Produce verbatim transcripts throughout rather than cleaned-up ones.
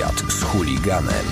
Wywiad z chuliganem.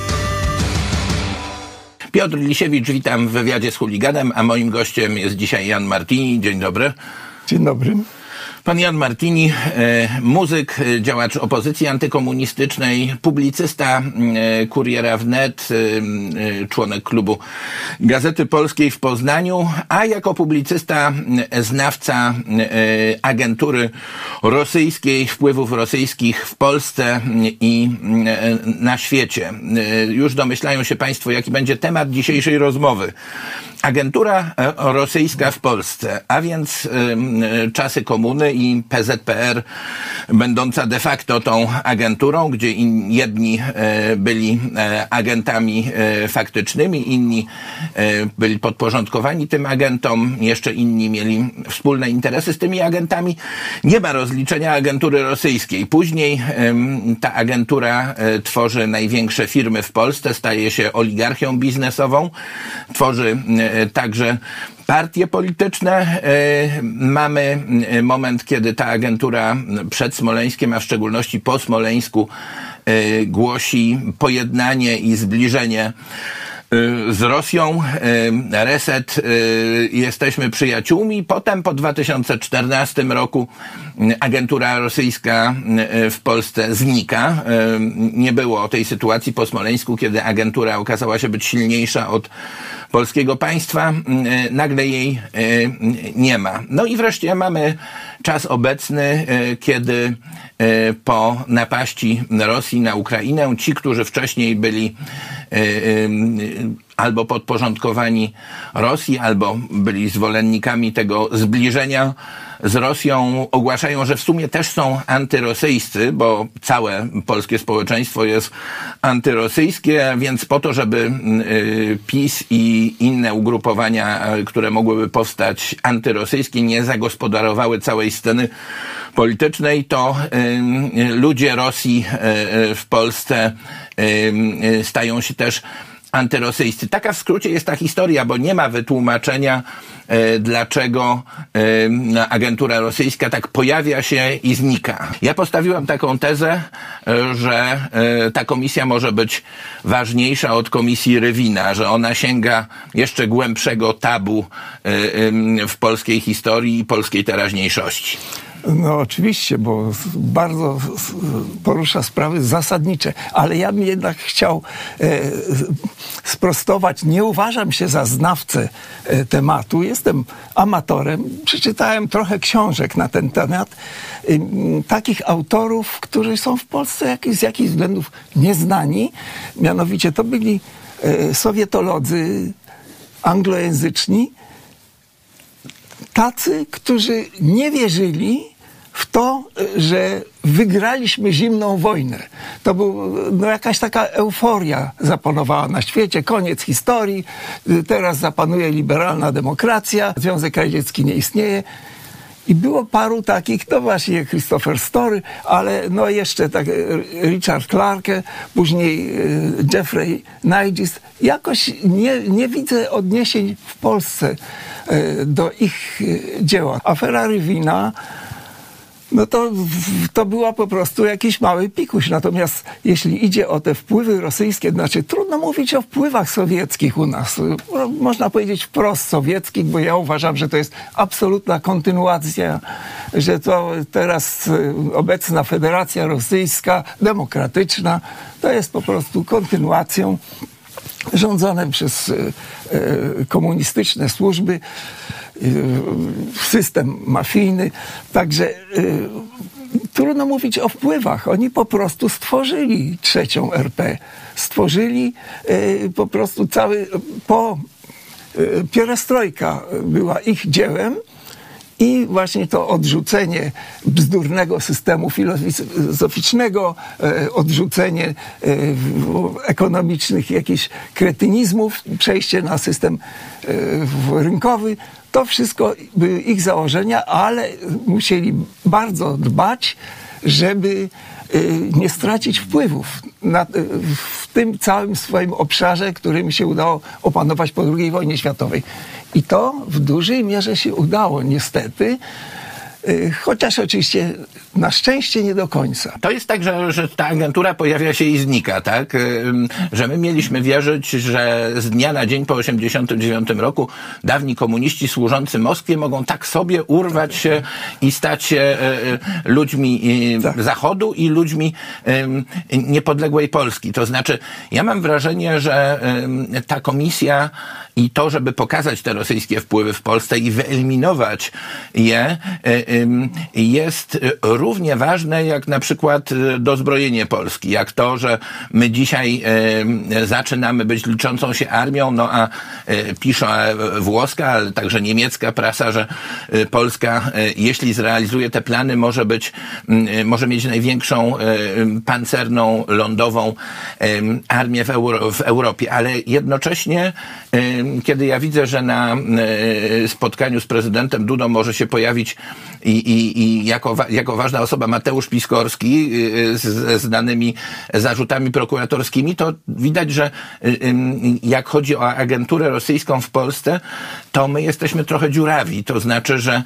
Piotr Lisiewicz, witam w wywiadzie z chuliganem, a moim gościem jest dzisiaj Jan Martini. Dzień dobry. Dzień dobry. Pan Jan Martini, e, muzyk, działacz opozycji antykomunistycznej, publicysta e, Kuriera Wnet, e, członek klubu Gazety Polskiej w Poznaniu, a jako publicysta e, znawca e, agentury rosyjskiej, wpływów rosyjskich w Polsce i e, na świecie. E, już domyślają się Państwo, jaki będzie temat dzisiejszej rozmowy. Agentura rosyjska w Polsce, a więc y, czasy komuny i P Z P R będąca de facto tą agenturą, gdzie in, jedni y, byli y, agentami y, faktycznymi, inni y, byli podporządkowani tym agentom, jeszcze inni mieli wspólne interesy z tymi agentami. Nie ma rozliczenia agentury rosyjskiej. Później y, ta agentura y, tworzy największe firmy w Polsce, staje się oligarchią biznesową, tworzy y, także partie polityczne. Mamy moment, kiedy ta agentura przed Smoleńskiem, a w szczególności po Smoleńsku, głosi pojednanie i zbliżenie z Rosją, reset, jesteśmy przyjaciółmi. Potem po dwa tysiące czternastym roku agentura rosyjska w Polsce znika. Nie było tej sytuacji po Smoleńsku, kiedy agentura okazała się być silniejsza od polskiego państwa. Nagle jej nie ma. No i wreszcie mamy czas obecny, kiedy po napaści Rosji na Ukrainę ci, którzy wcześniej byli albo podporządkowani Rosji, albo byli zwolennikami tego zbliżenia z Rosją, ogłaszają, że w sumie też są antyrosyjscy, bo całe polskie społeczeństwo jest antyrosyjskie, więc po to, żeby PiS i inne ugrupowania, które mogłyby powstać antyrosyjskie, nie zagospodarowały całej sceny politycznej, to ludzie Rosji w Polsce stają się też antyrosyjscy. Taka w skrócie jest ta historia, bo nie ma wytłumaczenia, e, dlaczego e, agentura rosyjska tak pojawia się i znika. Ja postawiłem taką tezę, e, że e, ta komisja może być ważniejsza od komisji Rywina, że ona sięga jeszcze głębszego tabu e, e, w polskiej historii i polskiej teraźniejszości. No oczywiście, bo bardzo porusza sprawy zasadnicze, ale ja bym jednak chciał e, sprostować. Nie uważam się za znawcę e, tematu. Jestem amatorem. Przeczytałem trochę książek na ten temat. E, takich autorów, którzy są w Polsce jak, z jakichś względów nieznani. Mianowicie to byli e, sowietolodzy anglojęzyczni. Tacy, którzy nie wierzyli w to, że wygraliśmy zimną wojnę. To był, no jakaś taka euforia zapanowała na świecie, koniec historii, teraz zapanuje liberalna demokracja, Związek Radziecki nie istnieje. I było paru takich, to właśnie Christopher Story, ale no jeszcze tak Richard Clarke, później Jeffrey Nigist. Jakoś nie, nie widzę odniesień w Polsce do ich dzieła. Afera Rywina, no to, to była po prostu jakiś mały pikuś. Natomiast jeśli idzie o te wpływy rosyjskie, znaczy trudno mówić o wpływach sowieckich u nas. Można powiedzieć wprost sowieckich, bo ja uważam, że to jest absolutna kontynuacja, że to teraz obecna Federacja Rosyjska, demokratyczna, to jest po prostu kontynuacją rządzone przez e, komunistyczne służby, system mafijny. Także y, trudno mówić o wpływach. Oni po prostu stworzyli trzecią R P. Stworzyli y, po prostu cały... Po y, pierestrojka była ich dziełem i właśnie to odrzucenie bzdurnego systemu filozoficznego, odrzucenie ekonomicznych jakichś kretynizmów, przejście na system rynkowy, to wszystko były ich założenia, ale musieli bardzo dbać, żeby nie stracić wpływów na, w tym całym swoim obszarze, który mi się udało opanować po drugiej wojnie światowej. I to w dużej mierze się udało, niestety. Chociaż oczywiście na szczęście nie do końca. To jest tak, że, że ta agentura pojawia się i znika, tak? Że my mieliśmy wierzyć, że z dnia na dzień po osiemdziesiątym dziewiątym roku dawni komuniści służący Moskwie mogą tak sobie urwać się i stać się ludźmi tak. Zachodu i ludźmi niepodległej Polski. To znaczy, ja mam wrażenie, że ta komisja i to, żeby pokazać te rosyjskie wpływy w Polsce i wyeliminować je, jest równie ważne jak na przykład dozbrojenie Polski, jak to, że my dzisiaj zaczynamy być liczącą się armią, no a pisze włoska, ale także niemiecka prasa, że Polska, jeśli zrealizuje te plany, może być, może mieć największą pancerną, lądową armię w, Euro, w Europie, ale jednocześnie kiedy ja widzę, że na spotkaniu z prezydentem Dudą może się pojawić i, i, i jako, jako ważna osoba Mateusz Piskorski z znanymi zarzutami prokuratorskimi, to widać, że jak chodzi o agenturę rosyjską w Polsce, to my jesteśmy trochę dziurawi. To znaczy, że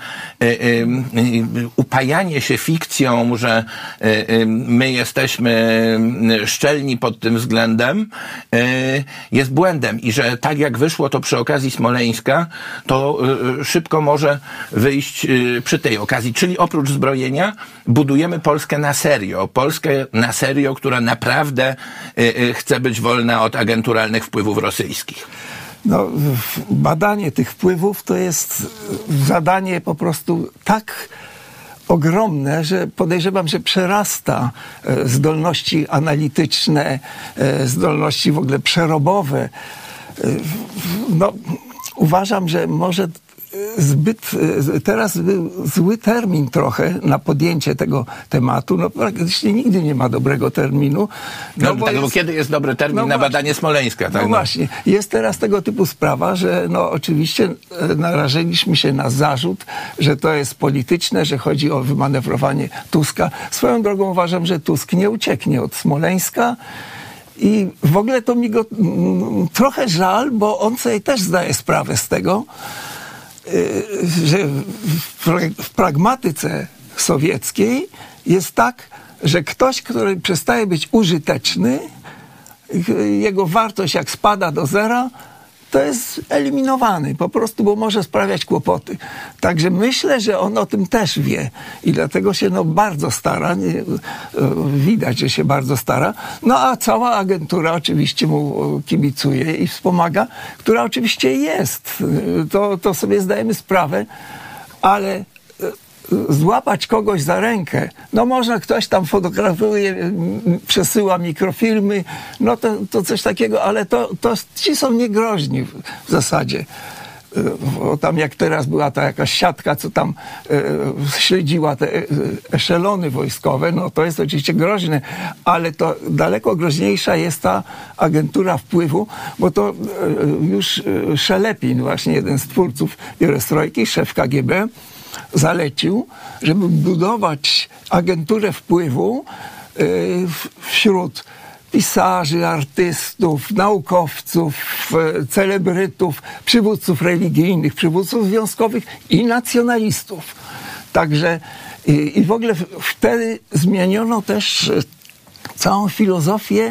upajanie się fikcją, że my jesteśmy szczelni pod tym względem, jest błędem i że tak jak wyszło to przy okazji Smoleńska, to szybko może wyjść przy tej okazji. Czyli oprócz zbrojenia budujemy Polskę na serio. Polskę na serio, która naprawdę chce być wolna od agenturalnych wpływów rosyjskich. No, badanie tych wpływów to jest zadanie po prostu tak ogromne, że podejrzewam, że przerasta zdolności analityczne, zdolności w ogóle przerobowe. No, uważam, że może zbyt, teraz był zły termin trochę na podjęcie tego tematu. No praktycznie nigdy nie ma dobrego terminu. No, no bo, tak, jest, bo kiedy jest dobry termin no na właśnie, badanie Smoleńska? Tak? No, no właśnie. Jest teraz tego typu sprawa, że no oczywiście narażyliśmy się na zarzut, że to jest polityczne, że chodzi o wymanewrowanie Tuska. Swoją drogą uważam, że Tusk nie ucieknie od Smoleńska. I w ogóle to mi go mm, trochę żal, bo on sobie też zdaje sprawę z tego, że w pragmatyce sowieckiej jest tak, że ktoś, który przestaje być użyteczny, jego wartość jak spada do zera, to jest eliminowany po prostu, bo może sprawiać kłopoty. Także myślę, że on o tym też wie i dlatego się no bardzo stara, nie, widać, że się bardzo stara. No a cała agentura oczywiście mu kibicuje i wspomaga, która oczywiście jest. To, to sobie zdajemy sprawę, ale złapać kogoś za rękę, no może ktoś tam fotografuje, przesyła mikrofilmy, no to, to coś takiego, ale to, to ci są niegroźni w zasadzie. Bo tam jak teraz była ta jakaś siatka, co tam e, śledziła te eszelony wojskowe, no to jest oczywiście groźne, ale to daleko groźniejsza jest ta agentura wpływu, bo to e, już Szelepin, właśnie jeden z twórców Pierestrojki, szef K G B, zalecił, żeby budować agenturę wpływu e, wśród pisarzy, artystów, naukowców, celebrytów, przywódców religijnych, przywódców związkowych i nacjonalistów. Także i, i w ogóle wtedy zmieniono też całą filozofię.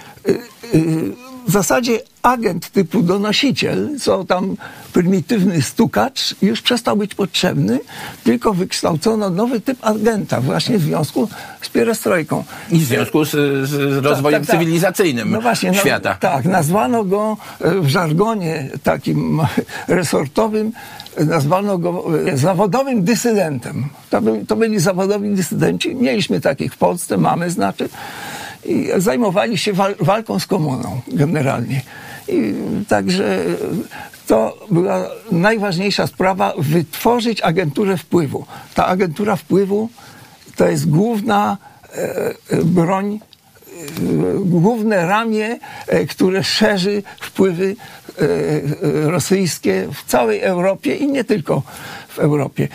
W zasadzie agent typu donosiciel, co tam prymitywny stukacz, już przestał być potrzebny, tylko wykształcono nowy typ agenta właśnie w związku z pierestrojką. I w związku z, z rozwojem tak, tak, cywilizacyjnym no właśnie, świata. No, tak, nazwano go w żargonie takim resortowym, nazwano go zawodowym dysydentem. To, by, to byli zawodowi dysydenci. Mieliśmy takich w Polsce, mamy znaczy. I zajmowali się wal- walką z komuną generalnie. I także to była najważniejsza sprawa, wytworzyć agenturę wpływu. Ta agentura wpływu to jest główna e, broń, e, główne ramię, e, które szerzy wpływy e, e, rosyjskie w całej Europie i nie tylko w Europie.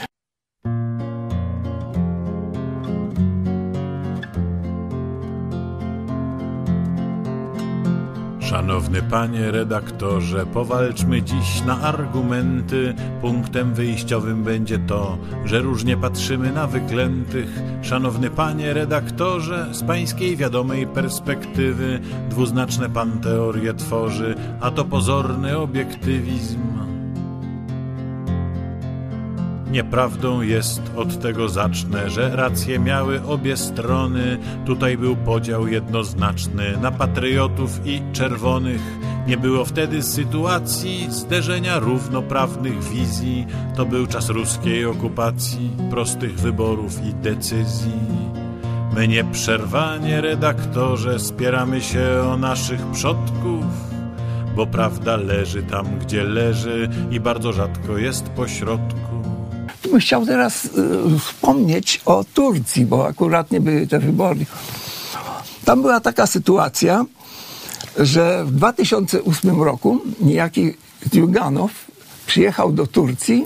Szanowny panie redaktorze, powalczmy dziś na argumenty. Punktem wyjściowym będzie to, że różnie patrzymy na wyklętych. Szanowny panie redaktorze, z pańskiej wiadomej perspektywy dwuznaczne pan teorie tworzy, a to pozorny obiektywizm. Nieprawdą jest, od tego zacznę, że racje miały obie strony. Tutaj był podział jednoznaczny na patriotów i czerwonych. Nie było wtedy sytuacji zderzenia równoprawnych wizji. To był czas ruskiej okupacji, prostych wyborów i decyzji. My nieprzerwanie, redaktorze, spieramy się o naszych przodków, bo prawda leży tam, gdzie leży i bardzo rzadko jest pośrodku. Bym chciał teraz y, wspomnieć o Turcji, bo akurat nie były te wybory. Tam była taka sytuacja, że w dwa tysiące ósmym roku niejaki Zyuganow przyjechał do Turcji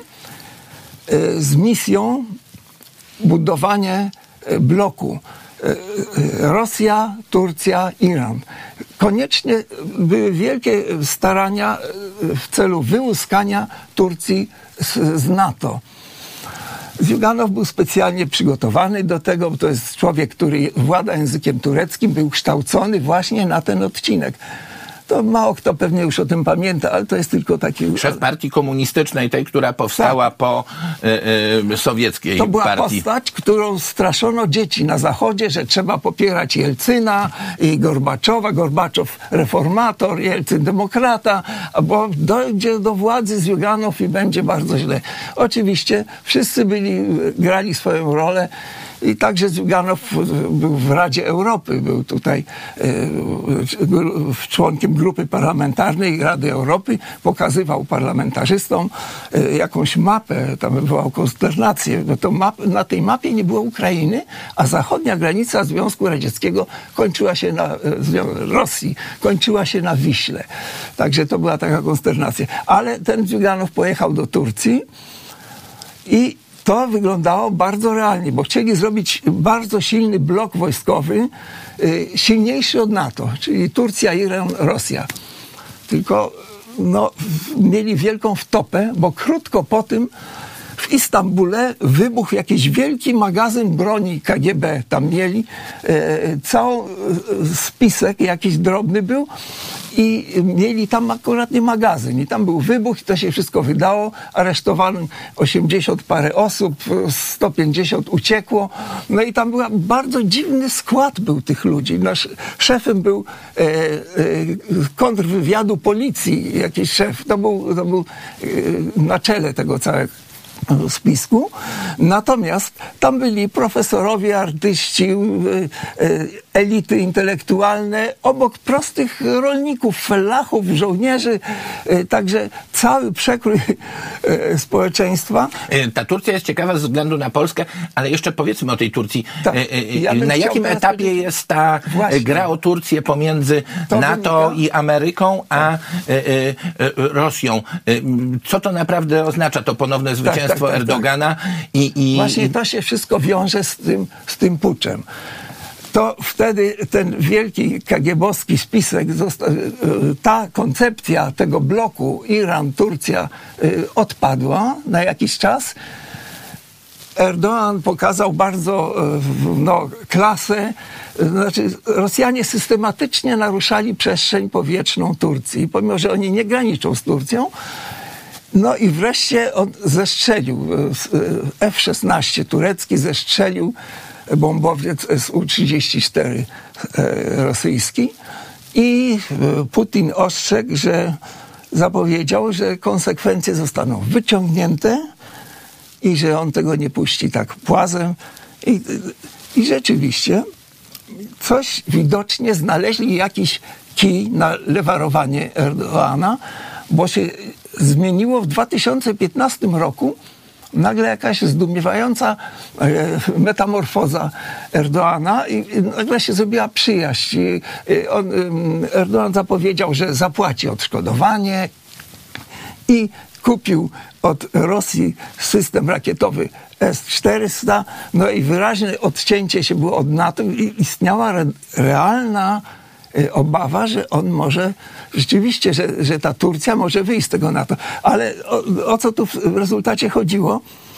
y, z misją budowania y, bloku y, y, Rosja, Turcja, Iran. Koniecznie były wielkie starania y, w celu wyłuskania Turcji z, z NATO. Zyuganow był specjalnie przygotowany do tego, bo to jest człowiek, który włada językiem tureckim, był kształcony właśnie na ten odcinek. To mało kto pewnie już o tym pamięta, ale to jest tylko taki... Szef partii komunistycznej, tej, która powstała tak. po y, y, sowieckiej partii. To była partii. postać, którą straszono dzieci na Zachodzie, że trzeba popierać Jelcyna i Gorbaczowa. Gorbaczow reformator, Jelcyn demokrata, bo dojdzie do władzy Zyuganow i będzie bardzo źle. Oczywiście wszyscy byli, grali swoją rolę. I także Zyuganow był w Radzie Europy, był tutaj był członkiem grupy parlamentarnej Rady Europy, pokazywał parlamentarzystom jakąś mapę, tam wywołał konsternację, bo to map, na tej mapie nie było Ukrainy, a zachodnia granica Związku Radzieckiego kończyła się na Rosji, kończyła się na Wiśle. Także to była taka konsternacja. Ale ten Zyuganow pojechał do Turcji i to wyglądało bardzo realnie, bo chcieli zrobić bardzo silny blok wojskowy, y, silniejszy od NATO, czyli Turcja, Iran, Rosja. Tylko no, mieli wielką wtopę, bo krótko po tym w Istambule wybuchł jakiś wielki magazyn broni K G B. Tam mieli e, cały spisek, jakiś drobny był i mieli tam akurat nie magazyn. I tam był wybuch i to się wszystko wydało. Aresztowano osiemdziesiąt parę osób, sto pięćdziesiąt uciekło. No i tam był bardzo dziwny skład był tych ludzi. Nasz szefem był e, e, kontrwywiadu policji, jakiś szef. To był, to był e, na czele tego całego spisku. Natomiast tam byli profesorowie, artyści, elity intelektualne, obok prostych rolników, felachów, żołnierzy. Także cały przekrój społeczeństwa. Ta Turcja jest ciekawa ze względu na Polskę, ale jeszcze powiedzmy o tej Turcji. Tak. Ja na jakim etapie powiedzieć... jest ta Właśnie. gra o Turcję pomiędzy to NATO wynika... i Ameryką, a y, y, y, Rosją? Co to naprawdę oznacza, to ponowne zwycięstwo tak, tak, tak, Erdogana? Tak. I, i... Właśnie to się wszystko wiąże z tym, z tym puczem. To wtedy ten wielki kagiebowski spisek, został, ta koncepcja tego bloku Iran, Turcja odpadła na jakiś czas. Erdoğan pokazał bardzo no, klasę. Znaczy, Rosjanie systematycznie naruszali przestrzeń powietrzną Turcji, pomimo że oni nie graniczą z Turcją. No i wreszcie on zestrzelił F szesnaście turecki, zestrzelił bombowiec S U trzydzieści cztery rosyjski i Putin ostrzegł, że zapowiedział, że konsekwencje zostaną wyciągnięte i że on tego nie puści tak płazem. I, i rzeczywiście coś widocznie znaleźli jakiś kij na lewarowanie Erdoğana, bo się zmieniło w dwa tysiące piętnastym roku. Nagle jakaś zdumiewająca metamorfoza Erdoğana i nagle się zrobiła przyjaźń. On, Erdoğan zapowiedział, że zapłaci odszkodowanie i kupił od Rosji system rakietowy S czterysta. No i wyraźne odcięcie się było od NATO i istniała re, realna obawa, że on może rzeczywiście, że, że ta Turcja może wyjść z tego NATO. Ale o, o co tu w rezultacie chodziło?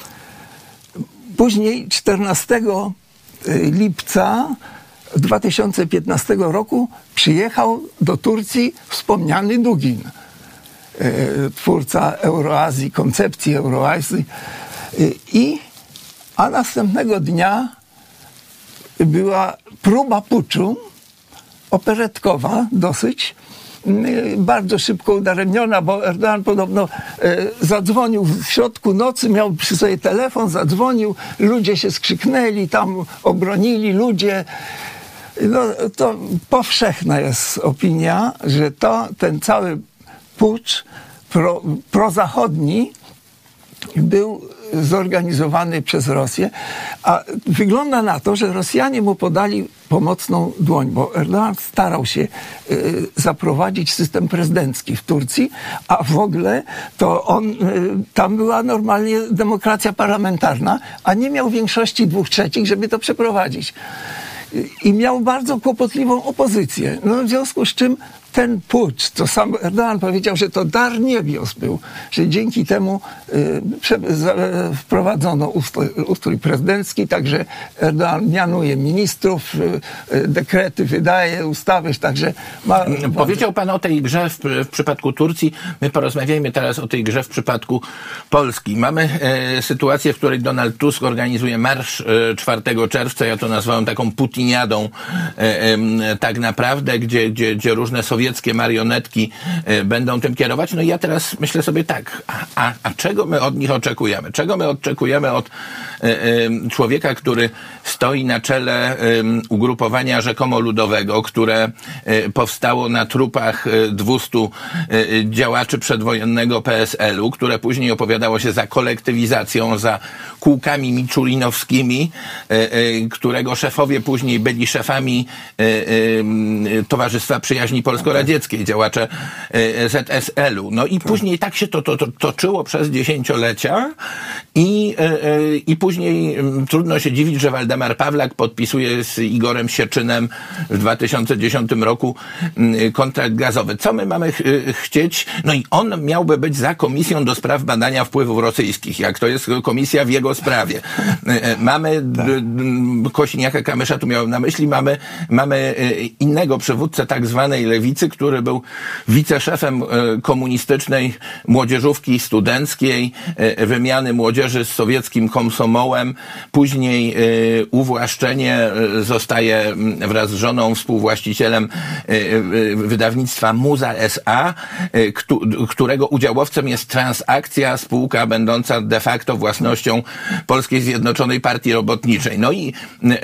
Później czternastego lipca dwa tysiące piętnastego roku przyjechał do Turcji wspomniany Dugin, twórca Euroazji, koncepcji Euroazji. I, a następnego dnia była próba puczu, operetkowa dosyć, bardzo szybko udaremniona, bo Erdogan podobno e, zadzwonił w środku nocy, miał przy sobie telefon, zadzwonił, ludzie się skrzyknęli, tam obronili ludzie. No, to powszechna jest opinia, że to, ten cały pucz pro, prozachodni był zorganizowany przez Rosję, a wygląda na to, że Rosjanie mu podali pomocną dłoń, bo Erdogan starał się y, zaprowadzić system prezydencki w Turcji, a w ogóle to on, y, tam była normalnie demokracja parlamentarna, a nie miał większości dwóch trzecich, żeby to przeprowadzić. I miał bardzo kłopotliwą opozycję. No, w związku z czym ten pucz, to sam Erdogan powiedział, że to dar niebios był, że dzięki temu y, prze, za, wprowadzono ustrój, ustrój prezydencki, także Erdogan mianuje ministrów, y, y, dekrety wydaje, ustawy, także ma... Powiedział pan o tej grze w, w przypadku Turcji. My porozmawiajmy teraz o tej grze w przypadku Polski. Mamy e, sytuację, w której Donald Tusk organizuje marsz e, czwartego czerwca. Ja to nazwałem taką putiniadą e, e, tak naprawdę, gdzie, gdzie, gdzie różne sowieckie sowieckie marionetki y, będą tym kierować. No i ja teraz myślę sobie tak, a, a, a czego my od nich oczekujemy? Czego my oczekujemy od y, y, człowieka, który stoi na czele y, ugrupowania rzekomo ludowego, które y, powstało na trupach y, dwustu y, działaczy przedwojennego P S L u, które później opowiadało się za kolektywizacją, za kółkami miczulinowskimi, y, y, którego szefowie później byli szefami y, y, Towarzystwa Przyjaźni Polsko-Radzieckiej, działacze Z S L u. No i później tak się to, to, to toczyło przez dziesięciolecia i, i później trudno się dziwić, że Waldemar Pawlak podpisuje z Igorem Sieczynem w dwa tysiące dziesiątym roku kontrakt gazowy. Co my mamy ch- chcieć? No i on miałby być za Komisją do Spraw Badania Wpływów Rosyjskich, jak to jest komisja w jego sprawie. Mamy Kosiniaka-Kamysza, tu miałem na myśli, mamy, mamy innego przywódcę tak zwanej lewicy, który był wiceszefem komunistycznej młodzieżówki studenckiej, wymiany młodzieży z sowieckim komsomołem, później uwłaszczenie, zostaje wraz z żoną współwłaścicielem wydawnictwa Muza S A, którego udziałowcem jest Transakcja, spółka będąca de facto własnością Polskiej Zjednoczonej Partii Robotniczej. No i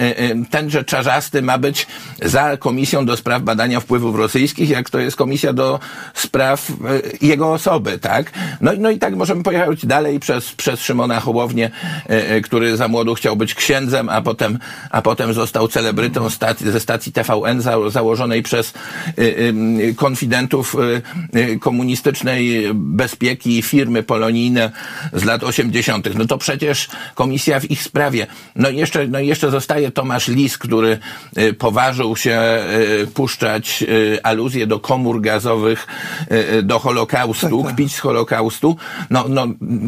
tenże Czarzasty ma być za Komisją do Spraw Badania Wpływów Rosyjskich, jak to jest komisja do spraw jego osoby, tak? No, no i tak możemy pojechać dalej przez, przez Szymona Hołownię, który za młodu chciał być księdzem, a potem, a potem został celebrytą stacji, ze stacji T V N za, założonej przez y, y, konfidentów y, komunistycznej bezpieki firmy polonijne z lat osiemdziesiątych. No to przecież komisja w ich sprawie. No i jeszcze, no i jeszcze zostaje Tomasz Lis, który y, poważył się y, puszczać y, aluzje do komór gazowych, y, do Holokaustu, kpić z Holokaustu. No, no,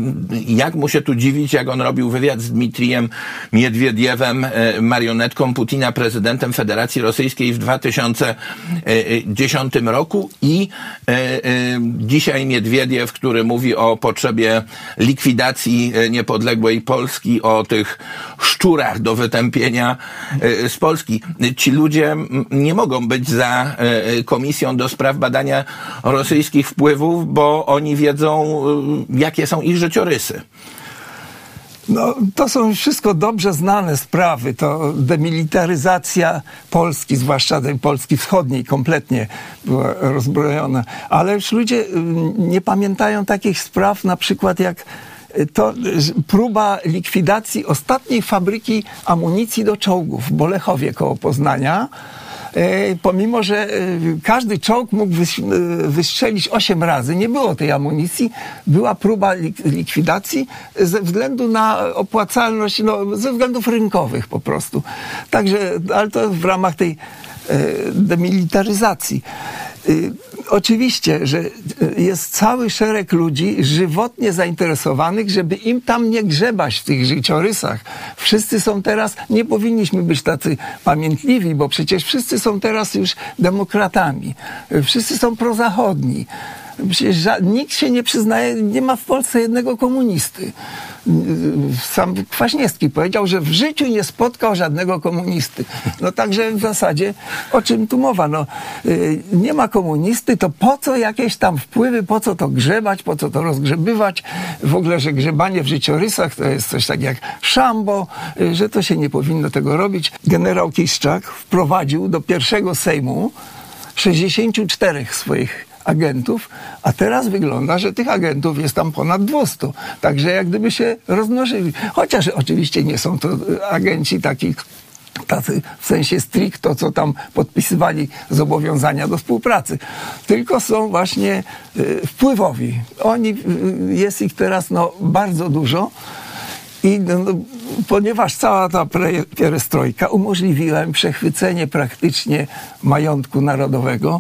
jak mu się tu dziwić, jak on robił wywiad z Dmitrijem Miedwiediewem, marionetką Putina, prezydentem Federacji Rosyjskiej w dwa tysiące dziesiątym roku i e, e, dzisiaj Miedwiediew, który mówi o potrzebie likwidacji niepodległej Polski, o tych szczurach do wytępienia e, z Polski. Ci ludzie nie mogą być za e, Komisją do Spraw Badania Rosyjskich Wpływów, bo oni wiedzą, e, jakie są ich życiorysy. No, to są wszystko dobrze znane sprawy. To demilitaryzacja Polski, zwłaszcza tej Polski wschodniej, kompletnie była rozbrojona. Ale już ludzie nie pamiętają takich spraw, na przykład jak to próba likwidacji ostatniej fabryki amunicji do czołgów w Bolechowie koło Poznania. Pomimo że każdy czołg mógł wystrzelić osiem razy, nie było tej amunicji, była próba likwidacji ze względu na opłacalność, no, ze względów rynkowych po prostu. Także, ale to w ramach tej demilitaryzacji. Oczywiście, że jest cały szereg ludzi żywotnie zainteresowanych, żeby im tam nie grzebać w tych życiorysach. Wszyscy są teraz, nie powinniśmy być tacy pamiętliwi, bo przecież wszyscy są teraz już demokratami. Wszyscy są prozachodni. Przecież nikt się nie przyznaje, nie ma w Polsce jednego komunisty. Sam Kwaśniewski powiedział, że w życiu nie spotkał żadnego komunisty. No także w zasadzie o czym tu mowa? No, nie ma komunisty, to po co jakieś tam wpływy, po co to grzebać, po co to rozgrzebywać? W ogóle, że grzebanie w życiorysach to jest coś tak jak szambo, że to się nie powinno tego robić. Generał Kiszczak wprowadził do pierwszego Sejmu sześćdziesięciu czterech swoich agentów, a teraz wygląda, że tych agentów jest tam ponad dwieście. Także jak gdyby się rozmnożyli. Chociaż oczywiście nie są to agenci taki, tacy w sensie stricto, co tam podpisywali zobowiązania do współpracy. Tylko są właśnie y, wpływowi. Oni, y, jest ich teraz no, bardzo dużo. I no, no, ponieważ cała ta pre- pierestrojka umożliwiła im przechwycenie praktycznie majątku narodowego,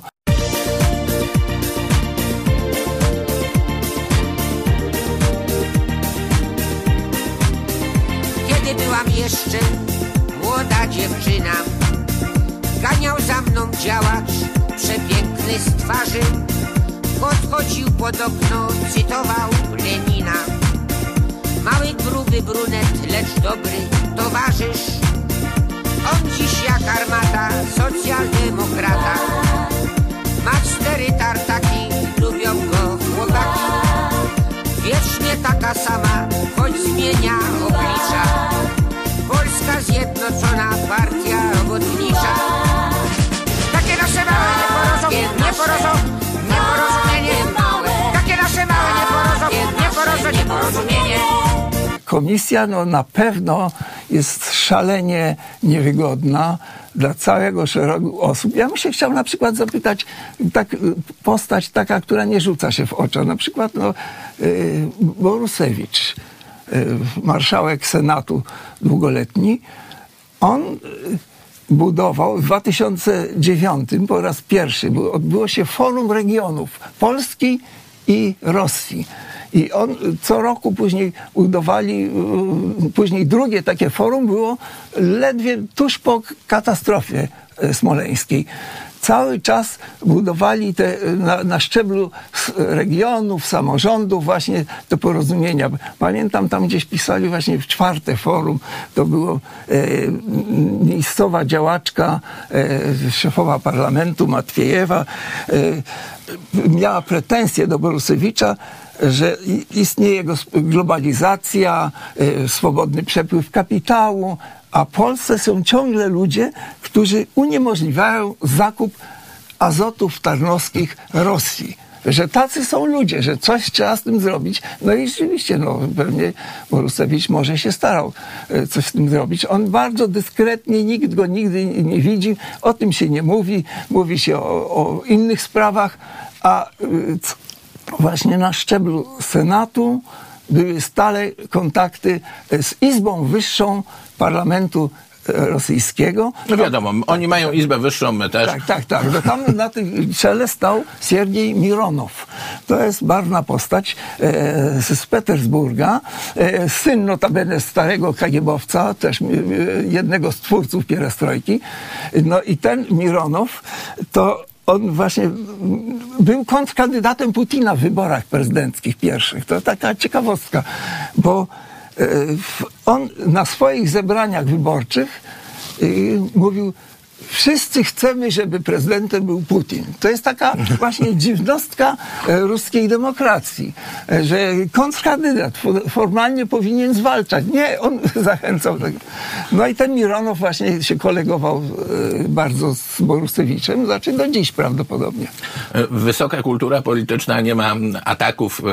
jeszcze młoda dziewczyna, ganiał za mną działacz przepiękny z twarzy, podchodził pod okno, cytował Lenina. Mały, gruby brunet, lecz dobry towarzysz, on dziś jak armata, socjaldemokrata. Ma cztery tartaki, lubią go chłopaki, wiecznie taka sama, choć zmienia oblicza. Polska Zjednoczona Partia Robotnicza. Takie nasze małe nieporozumienie, nieporozumienie, nieporozumienie małe. Takie nasze małe nieporozumienie, nieporozumienie, nieporozumienie. Komisja no, na pewno jest szalenie niewygodna dla całego szeregu osób. Ja bym się chciał na przykład zapytać, tak, postać taka, która nie rzuca się w oczy. Na przykład no, yy, Borusewicz, marszałek Senatu długoletni, on budował w dwa tysiące dziewiątym po raz pierwszy, bo odbyło się Forum Regionów Polski i Rosji. I on co roku później budowali, później drugie takie forum było ledwie tuż po katastrofie smoleńskiej. Cały czas budowali te, na, na szczeblu regionów, samorządów właśnie te porozumienia. Pamiętam, tam gdzieś pisali właśnie w czwarte forum, to było e, miejscowa działaczka, e, szefowa parlamentu Matwiejewa, e, miała pretensje do Borusewicza, że istnieje globalizacja, e, swobodny przepływ kapitału, a w Polsce są ciągle ludzie, którzy uniemożliwiają zakup azotów tarnowskich Rosji. Że tacy są ludzie, że coś trzeba z tym zrobić. No i rzeczywiście, no pewnie Borusewicz może się starał coś z tym zrobić. On bardzo dyskretnie, nikt go nigdy nie widzi, o tym się nie mówi, mówi się o, o innych sprawach, a właśnie na szczeblu Senatu były stale kontakty z Izbą Wyższą Parlamentu Rosyjskiego. No wiadomo, oni mają Izbę Wyższą, my też. Tak, tak, tak. No tam na tym czele stał Siergiej Mironow. To jest barwna postać e, z Petersburga. E, syn notabene starego kagiebowca, też e, jednego z twórców pierestrojki. No i ten Mironow to on właśnie był kontrkandydatem Putina w wyborach prezydenckich pierwszych. To taka ciekawostka, bo on na swoich zebraniach wyborczych mówił: wszyscy chcemy, żeby prezydentem był Putin. To jest taka właśnie dziwnostka ruskiej demokracji, że kontrkandydat formalnie powinien zwalczać. Nie, on zachęcał tego. No i ten Mironow właśnie się kolegował bardzo z Borusewiczem, znaczy do dziś prawdopodobnie. Wysoka kultura polityczna nie ma ataków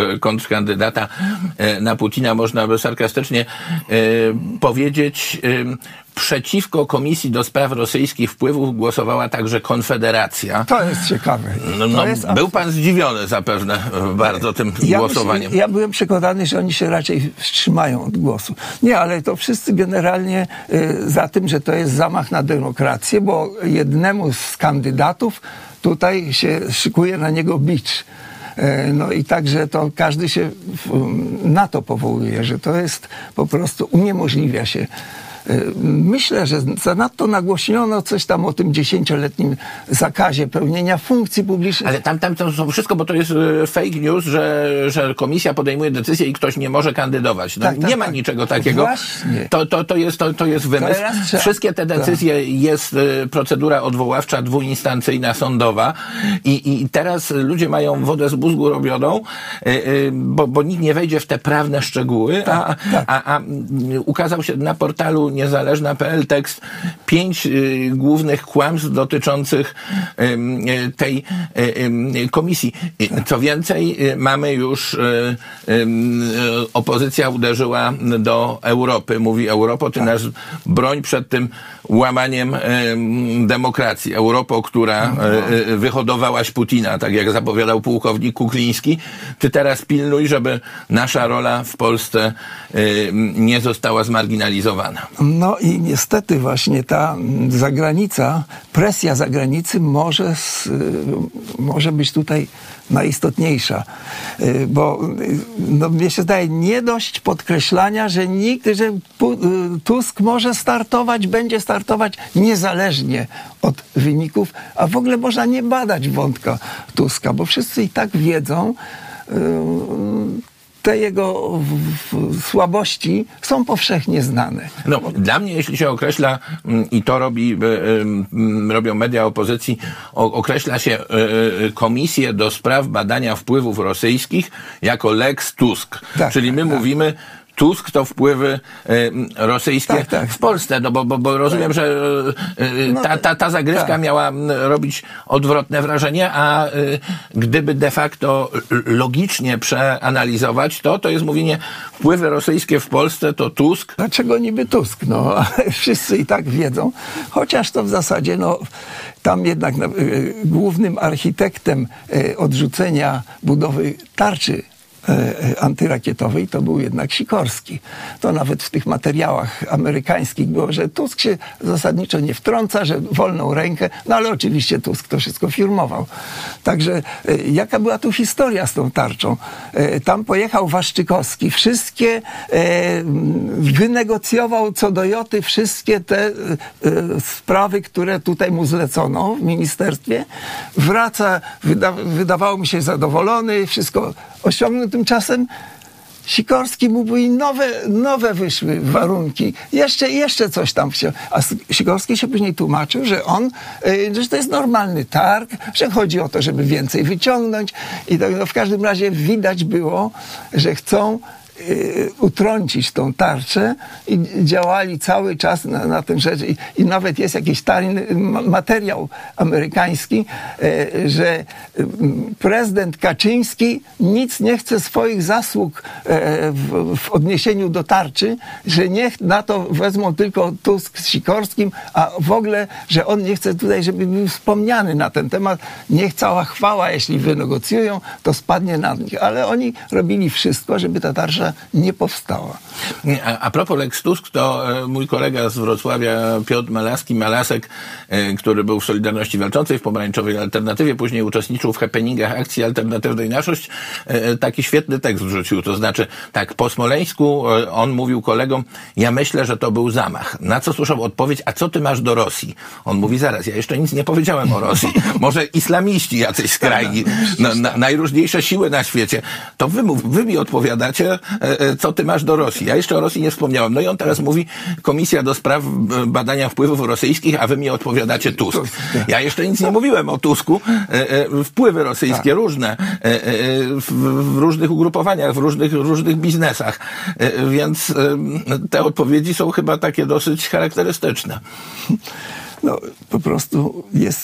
kontrkandydata na Putina, można by sarkastycznie powiedzieć. przeciwko Komisji do Spraw Rosyjskich Wpływów głosowała także Konfederacja. To jest ciekawe. No, no, jest był pan zdziwiony zapewne bardzo tym ja głosowaniem. Myślę, ja byłem przekonany, że oni się raczej wstrzymają od głosu. Nie, ale to wszyscy generalnie y, za tym, że to jest zamach na demokrację, bo jednemu z kandydatów tutaj się szykuje na niego bicz. No i także to każdy się na to powołuje, że to jest po prostu, uniemożliwia się. Myślę, że zanadto nagłośniono coś tam o tym dziesięcioletnim zakazie pełnienia funkcji publicznych. Ale tam, tam to wszystko, bo to jest fake news, że, że komisja podejmuje decyzję i ktoś nie może kandydować. No, tak, tak, nie ma tak. niczego takiego. Właśnie. To, to, to, jest, to, to jest wymysł. Trzeba... Wszystkie te decyzje tak. jest procedura odwoławcza dwuinstancyjna sądowa i, i teraz ludzie mają wodę z mózgu robioną, bo, bo nikt nie wejdzie w te prawne szczegóły, tak, a, tak. A, a ukazał się na portalu niezależna kropka p l tekst pięć y, głównych kłamstw dotyczących y, y, tej y, y, komisji. Y, co więcej, y, mamy już y, y, y, opozycja uderzyła do Europy. Mówi: Europo, ty nas broń przed tym łamaniem y, demokracji. Europo, która y, y, wyhodowałaś Putina, tak jak zapowiadał pułkownik Kukliński. Ty teraz pilnuj, żeby nasza rola w Polsce y, nie została zmarginalizowana. No i niestety właśnie ta zagranica, presja zagranicy może, może być tutaj najistotniejsza, bo no, mnie się zdaje nie dość podkreślania, że nikt, że Tusk może startować, będzie startować niezależnie od wyników, a w ogóle można nie badać wątka Tuska, bo wszyscy i tak wiedzą, te jego w, w, słabości są powszechnie znane. No, dla mnie, jeśli się określa, i to robi, y, y, robią media opozycji, o, określa się y, y, Komisję do Spraw Badania Wpływów Rosyjskich jako Lex Tusk. Tak, Czyli my tak. mówimy, Tusk to wpływy y, rosyjskie tak, tak. w Polsce, no bo, bo, bo rozumiem, tak. że y, ta, ta, ta zagrywka tak. miała robić odwrotne wrażenie, a y, gdyby de facto logicznie przeanalizować to, to jest mówienie, wpływy rosyjskie w Polsce to Tusk. Dlaczego niby Tusk? No, wszyscy i tak wiedzą, chociaż to w zasadzie, no, tam jednak no, y, głównym architektem y, odrzucenia budowy tarczy antyrakietowej to był jednak Sikorski. To nawet w tych materiałach amerykańskich było, że Tusk się zasadniczo nie wtrąca, że wolną rękę, no ale oczywiście Tusk to wszystko firmował. Także jaka była tu historia z tą tarczą? Tam pojechał Waszczykowski, wszystkie wynegocjował co do joty wszystkie te sprawy, które tutaj mu zlecono w ministerstwie. Wraca, wyda, wydawało mi się zadowolony, wszystko osiągnął. Tymczasem Sikorski mówi, i nowe, nowe wyszły warunki. Jeszcze, jeszcze coś tam chciał. A Sikorski się później tłumaczył, że on, że to jest normalny targ, że chodzi o to, żeby więcej wyciągnąć. I tak, no, w każdym razie widać było, że chcą utrącić tą tarczę i działali cały czas na, na tym rzecz. I, I nawet jest jakiś tajny materiał amerykański, e, że prezydent Kaczyński nic nie chce swoich zasług e, w, w odniesieniu do tarczy, że niech na to wezmą tylko Tusk z Sikorskim, a w ogóle, że on nie chce tutaj, żeby był wspomniany na ten temat. Niech cała chwała, jeśli wynegocjują, to spadnie na nich. Ale oni robili wszystko, żeby ta tarcza nie powstała. A, a propos Lex Tusk, to e, mój kolega z Wrocławia, Piotr Malaski, Malasek, e, który był w Solidarności Walczącej, w Pomarańczowej Alternatywie, później uczestniczył w happeningach akcji Alternatywnej Naszość, e, taki świetny tekst wrzucił. To znaczy, tak, po Smoleńsku e, on mówił kolegom, ja myślę, że to był zamach. Na co słyszał odpowiedź, a co ty masz do Rosji? On mówi, zaraz, ja jeszcze nic nie powiedziałem o Rosji. Może islamiści jacyś skrajni, na, na, najróżniejsze siły na świecie. To wy, wy mi odpowiadacie, e, co ty masz do Rosji. Ja jeszcze o Rosji nie wspomniałem. No i on teraz mówi, Komisja do Spraw Badania Wpływów Rosyjskich, a wy mi odpowiadacie Tusk. Ja jeszcze nic nie mówiłem o Tusku. E, e, wpływy rosyjskie różne, e, e, w, w różnych ugrupowaniach, w różnych, różnych biznesach. E, więc e, te odpowiedzi są chyba takie dosyć charakterystyczne. No, po prostu jest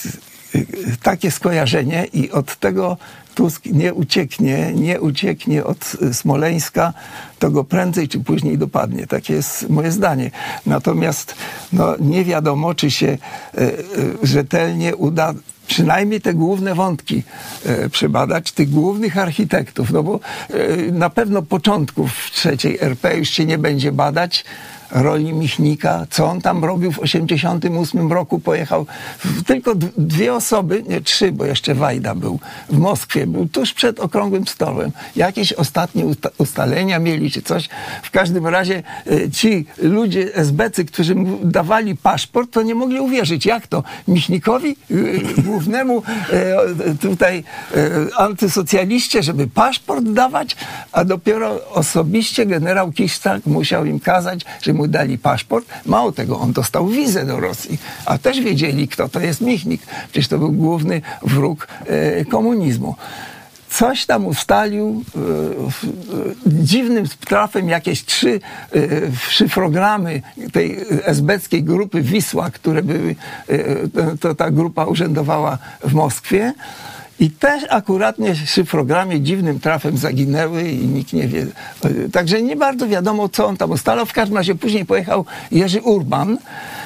takie skojarzenie i od tego Tusk nie ucieknie, nie ucieknie od Smoleńska, to go prędzej czy później dopadnie. Takie jest moje zdanie. Natomiast no, nie wiadomo, czy się e, e, rzetelnie uda przynajmniej te główne wątki e, przebadać, tych głównych architektów, no bo e, na pewno początków trzeciej R P już się nie będzie badać, roli Michnika, co on tam robił w osiemdziesiątym ósmym roku, pojechał tylko dwie osoby, nie trzy, bo jeszcze Wajda był w Moskwie, był tuż przed Okrągłym Stołem. Jakieś ostatnie usta- ustalenia mieli, czy coś. W każdym razie e, ci ludzie es be cy, którzy mu dawali paszport, to nie mogli uwierzyć. Jak to? Michnikowi, e, głównemu e, tutaj e, antysocjaliście, żeby paszport dawać, a dopiero osobiście generał Kiszczak musiał im kazać, że mu dali paszport. Mało tego, on dostał wizę do Rosji. A też wiedzieli, kto to jest Michnik. Przecież to był główny wróg e, komunizmu. Coś tam ustalił, e, dziwnym trafem jakieś trzy e, szyfrogramy tej esbeckiej grupy Wisła, które były, e, to ta grupa urzędowała w Moskwie. I też akuratnie w szyfrogramie dziwnym trafem zaginęły i nikt nie wie. Także nie bardzo wiadomo, co on tam ustalał. W każdym razie później pojechał Jerzy Urban,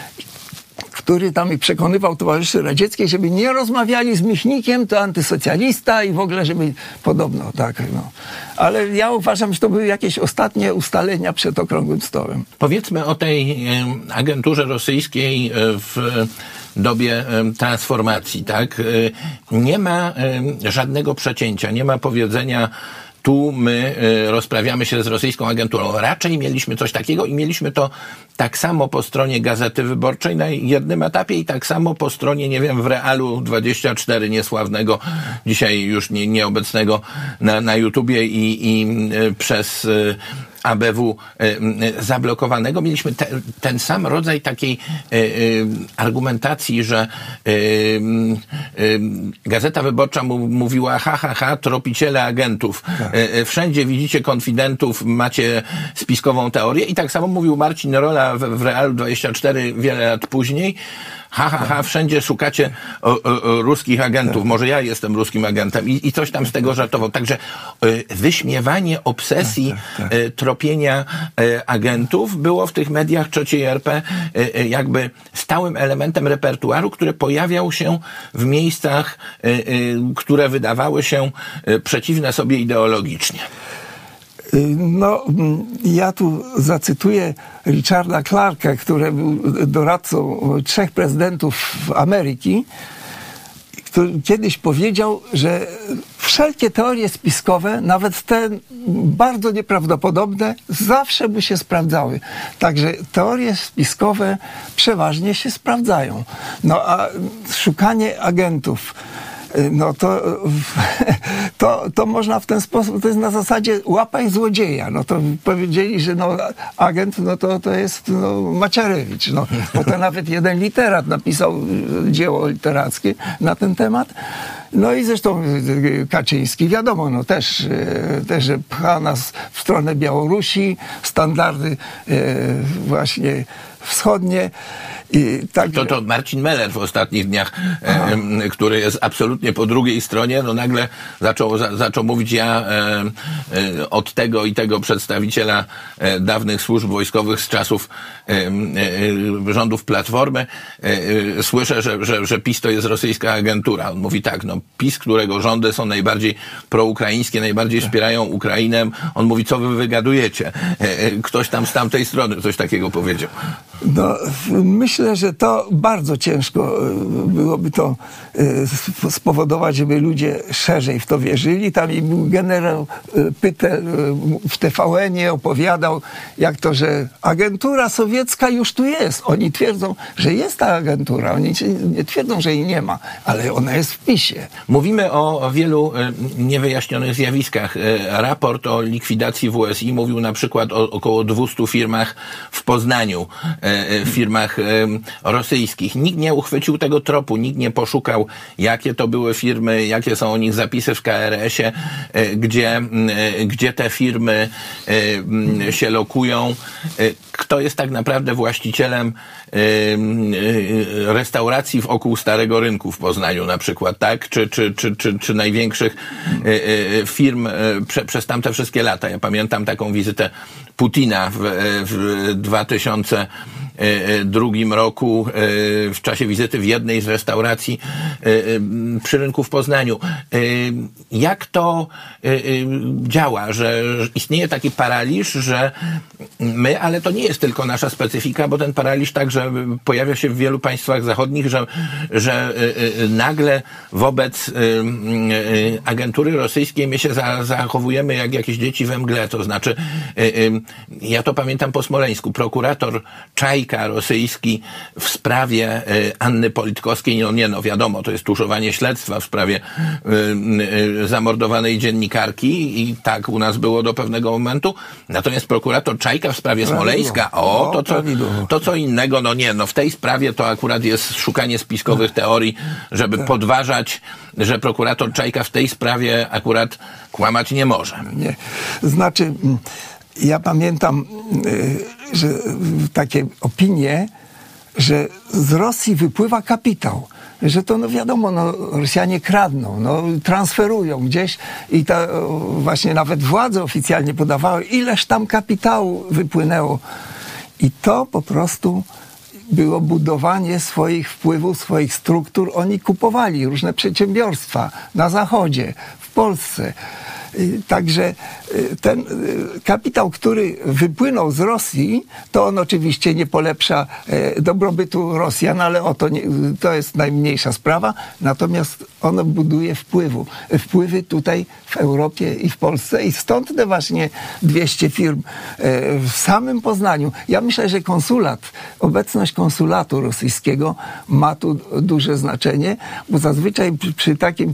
który tam przekonywał towarzyszy radzieckie, żeby nie rozmawiali z Michnikiem, to antysocjalista i w ogóle, żeby podobno, tak. No. Ale ja uważam, że to były jakieś ostatnie ustalenia przed Okrągłym Stołem. Powiedzmy o tej agenturze rosyjskiej w dobie transformacji, tak? Nie ma żadnego przecięcia, nie ma powiedzenia, tu my rozprawiamy się z rosyjską agenturą. Raczej mieliśmy coś takiego i mieliśmy to tak samo po stronie Gazety Wyborczej na jednym etapie i tak samo po stronie, nie wiem, w Realu dwadzieścia cztery niesławnego, dzisiaj już nie, nieobecnego na, na YouTubie i, i przez A B W zablokowanego. Mieliśmy te, ten sam rodzaj takiej y, y, argumentacji, że y, y, Gazeta Wyborcza mu, mówiła ha, ha, ha, tropiciele agentów. Tak. Y, wszędzie widzicie konfidentów, macie spiskową teorię i tak samo mówił Marcin Rola w, w Realu dwadzieścia cztery wiele lat później. Ha, ha, ha, wszędzie szukacie o, o, o ruskich agentów. Może ja jestem ruskim agentem. I, i coś tam z tego żartował. Także y, wyśmiewanie obsesji tak, tak, tak. Y, tropienia y, agentów było w tych mediach trzeciej R P y, y, jakby stałym elementem repertuaru, który pojawiał się w miejscach, y, y, które wydawały się y, przeciwne sobie ideologicznie. No, ja tu zacytuję Richarda Clarka, który był doradcą trzech prezydentów Ameryki, który kiedyś powiedział, że wszelkie teorie spiskowe, nawet te bardzo nieprawdopodobne, zawsze by się sprawdzały. Także teorie spiskowe przeważnie się sprawdzają. No a szukanie agentów, no to, to, to można w ten sposób, to jest na zasadzie łapaj złodzieja. No to powiedzieli, że no, agent, no to, to jest no, Maciarewicz. No, bo to nawet jeden literat napisał dzieło literackie na ten temat. No i zresztą Kaczyński, wiadomo, no też, też że pcha nas w stronę Białorusi, standardy właśnie wschodnie. I tak, to, to Marcin Meller w ostatnich dniach, e, który jest absolutnie po drugiej stronie, no nagle zaczął, za, zaczął mówić, ja e, e, od tego i tego przedstawiciela e, dawnych służb wojskowych z czasów e, e, rządów Platformy e, e, słyszę, że, że, że PiS to jest rosyjska agentura. On mówi tak, no PiS, którego rządy są najbardziej proukraińskie, najbardziej wspierają Ukrainę. On mówi, co wy wygadujecie? E, e, ktoś tam z tamtej strony coś takiego powiedział. No, myślę, że to bardzo ciężko byłoby to spowodować, żeby ludzie szerzej w to wierzyli. Tam i był generał Pytel w T V N-ie opowiadał, jak to, że agentura sowiecka już tu jest. Oni twierdzą, że jest ta agentura. Oni nie twierdzą, że jej nie ma, ale ona jest w PiS-ie. Mówimy o wielu niewyjaśnionych zjawiskach. Raport o likwidacji W S I mówił na przykład o około dwustu firmach w Poznaniu, firmach rosyjskich. Nikt nie uchwycił tego tropu, nikt nie poszukał, jakie to były firmy, jakie są o nich zapisy w K R S-ie, gdzie, gdzie te firmy się lokują. kto jest tak naprawdę właścicielem y, y, restauracji wokół Starego Rynku w Poznaniu na przykład, tak? Czy, czy, czy, czy, czy największych y, y, firm y, prze, przez tamte wszystkie lata. Ja pamiętam taką wizytę Putina w, w dwa tysiące drugim roku w czasie wizyty w jednej z restauracji przy rynku w Poznaniu. Jak to działa, że istnieje taki paraliż, że my, ale to nie jest tylko nasza specyfika, bo ten paraliż także pojawia się w wielu państwach zachodnich, że, że nagle wobec agentury rosyjskiej my się zachowujemy jak jakieś dzieci we mgle. To znaczy, ja to pamiętam po Smoleńsku. Prokurator Czajka rosyjski w sprawie y, Anny Politkowskiej, no nie no wiadomo, to jest tuszowanie śledztwa w sprawie y, y, zamordowanej dziennikarki i tak u nas było do pewnego momentu. Natomiast prokurator Czajka w sprawie Smoleńska, o, to co, to co innego, no nie, no w tej sprawie to akurat jest szukanie spiskowych teorii, żeby podważać, że prokurator Czajka w tej sprawie akurat kłamać nie może. Nie, znaczy... Ja pamiętam, że takie opinie, że z Rosji wypływa kapitał. Że to, no wiadomo, no, Rosjanie kradną, no, transferują gdzieś i ta, właśnie nawet władze oficjalnie podawały, ileż tam kapitału wypłynęło. I to po prostu było budowanie swoich wpływów, swoich struktur. Oni kupowali różne przedsiębiorstwa na Zachodzie, w Polsce. Także ten kapitał, który wypłynął z Rosji, to on oczywiście nie polepsza dobrobytu Rosjan, ale o to, nie, to jest najmniejsza sprawa. Natomiast ono buduje wpływu, wpływy tutaj w Europie i w Polsce i stąd te właśnie dwieście firm w samym Poznaniu. Ja myślę, że konsulat, obecność konsulatu rosyjskiego ma tu duże znaczenie, bo zazwyczaj przy, przy takim,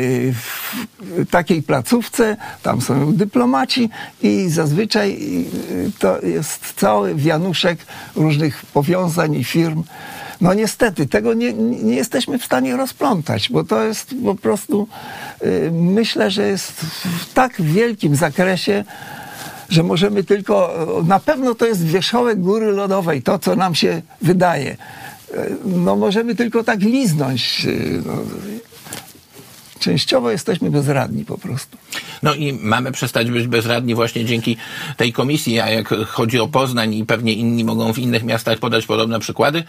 takiej placówce tam są dyplomaci i zazwyczaj to jest cały wianuszek różnych powiązań i firm. No niestety, tego nie, nie jesteśmy w stanie rozplątać, bo to jest po prostu, yy, myślę, że jest w tak wielkim zakresie, że możemy tylko, na pewno to jest wierzchołek góry lodowej, to co nam się wydaje. No możemy tylko tak liznąć. No, częściowo jesteśmy bezradni po prostu. No i mamy przestać być bezradni właśnie dzięki tej komisji, a jak chodzi o Poznań i pewnie inni mogą w innych miastach podać podobne przykłady,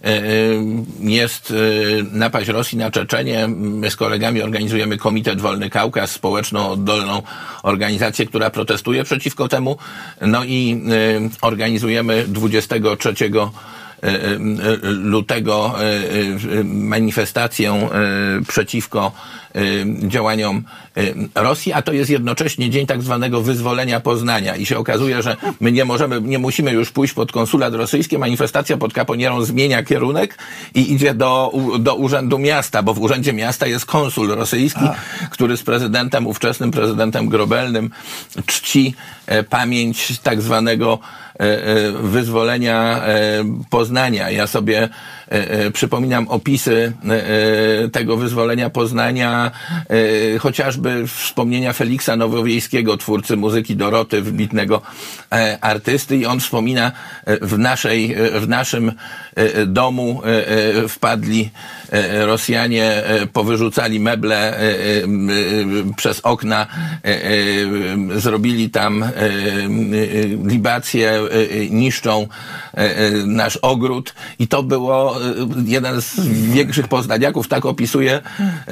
jest napaść Rosji na Czeczenię. My z kolegami organizujemy Komitet Wolny Kaukaz, społeczną, oddolną organizację, która protestuje przeciwko temu. No i organizujemy dwudziestego trzeciego lutego manifestację przeciwko działaniom Rosji, a to jest jednocześnie dzień tak zwanego wyzwolenia Poznania i się okazuje, że my nie możemy, nie musimy już pójść pod konsulat rosyjski, manifestacja pod Kaponierą zmienia kierunek i idzie do, do Urzędu Miasta, bo w Urzędzie Miasta jest konsul rosyjski, a. który z prezydentem, ówczesnym prezydentem Grobelnym czci pamięć tak zwanego wyzwolenia Poznania. Ja sobie przypominam opisy tego wyzwolenia Poznania, chociażby wspomnienia Feliksa Nowowiejskiego, twórcy muzyki Doroty, wybitnego artysty, i on wspomina, w naszej, w naszym domu wpadli Rosjanie, powyrzucali meble przez okna, zrobili tam libację, niszczą nasz ogród i to było jeden z większych poznaniaków, tak opisuje